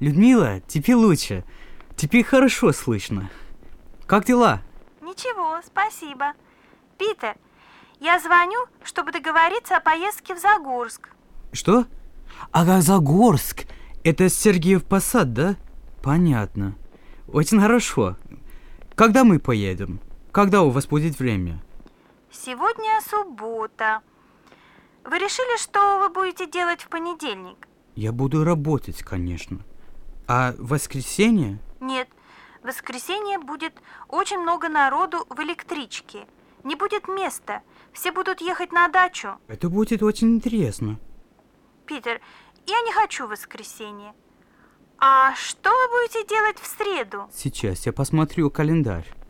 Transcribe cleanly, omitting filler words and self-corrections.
Людмила, теперь лучше. Теперь хорошо слышно. Как дела? Ничего, спасибо. Питер, я звоню, чтобы договориться о поездке в Загорск. Что? Ага, Загорск. Это Сергиев Посад, да? Понятно. Очень хорошо. Когда мы поедем? Когда у вас будет время? Сегодня суббота. Вы решили, что вы будете делать в понедельник? Я буду работать, конечно. А в воскресенье? Нет, в воскресенье будет очень много народу в электричке. Не будет места. Все будут ехать на дачу. Это будет очень интересно. Питер, я не хочу в воскресенье. А что вы будете делать в среду? Сейчас я посмотрю календарь.